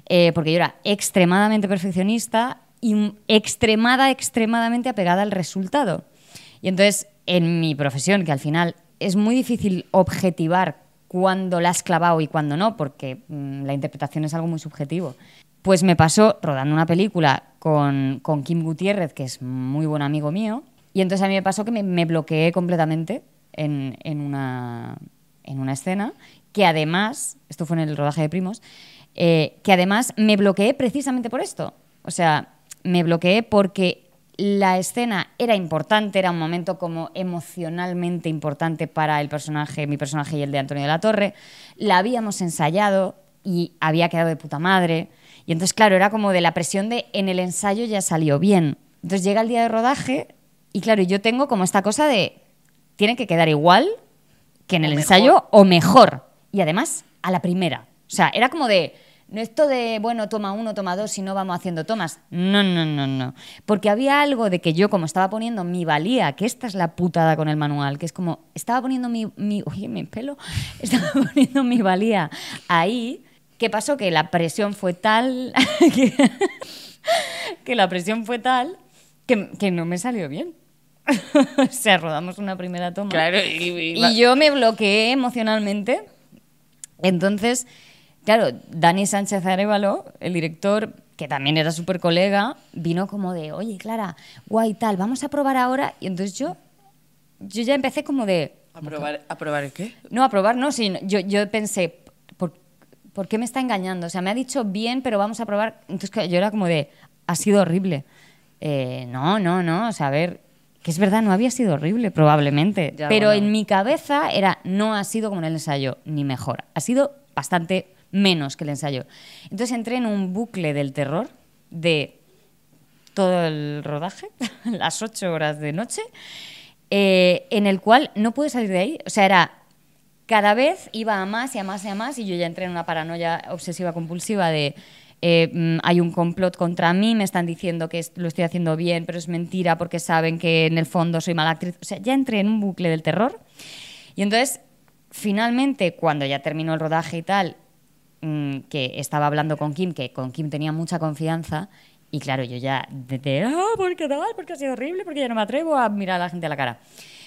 porque yo era extremadamente perfeccionista y extremadamente apegada al resultado. Y entonces, en mi profesión, que al final es muy difícil objetivar cuándo la has clavado y cuándo no, porque la interpretación es algo muy subjetivo, pues me pasó rodando una película con Kim Gutiérrez, que es muy buen amigo mío, y entonces a mí me pasó que me bloqueé completamente en una escena, que además, esto fue en el rodaje de Primos, que además me bloqueé precisamente por esto. O sea, me bloqueé porque la escena era importante, era un momento como emocionalmente importante para el personaje, mi personaje y el de Antonio de la Torre. La habíamos ensayado y había quedado de puta madre. Y entonces, claro, era como de la presión de en el ensayo ya salió bien. Entonces llega el día de rodaje y claro, yo tengo como esta cosa de tiene que quedar igual que en el ensayo o mejor. Y además, a la primera. O sea, era como de... No esto de, bueno, toma 1, toma 2 y no vamos haciendo tomas. No, no, no, no. Porque había algo de que yo, como estaba poniendo mi valía, que esta es la putada con el manual, que es como, estaba poniendo oye, mi pelo, estaba poniendo mi valía ahí. ¿Qué pasó? Que la presión fue tal, que la presión fue tal que no me salió bien. O sea, rodamos una primera toma. Claro, y yo me bloqueé emocionalmente. Entonces, claro, Dani Sánchez Arévalo, el director, que también era súper colega, vino como de, oye, Clara, guay, tal, vamos a probar ahora. Y entonces yo ya empecé como de... ¿A probar el qué? No, a probar no, sino yo pensé, ¿por qué me está engañando? O sea, me ha dicho bien, pero vamos a probar. Entonces yo era como de, ha sido horrible. No, o sea, a ver, que es verdad, no había sido horrible, probablemente. Ya, pero bueno. en mi cabeza era, no ha sido como en el ensayo, ni mejor. Ha sido bastante menos que el ensayo. Entonces entré en un bucle del terror de todo el rodaje, las 8 horas de noche, en el cual no pude salir de ahí. O sea, era... Cada vez iba a más y a más y a más y yo ya entré en una paranoia obsesiva compulsiva de hay un complot contra mí, me están diciendo que lo estoy haciendo bien, pero es mentira porque saben que en el fondo soy mala actriz. O sea, ya entré en un bucle del terror. Y entonces, finalmente, cuando ya terminó el rodaje y tal, que estaba hablando con Kim, que con Kim tenía mucha confianza, y claro, yo ya, ¿por qué tal? Porque ha sido horrible, porque ya no me atrevo a mirar a la gente a la cara.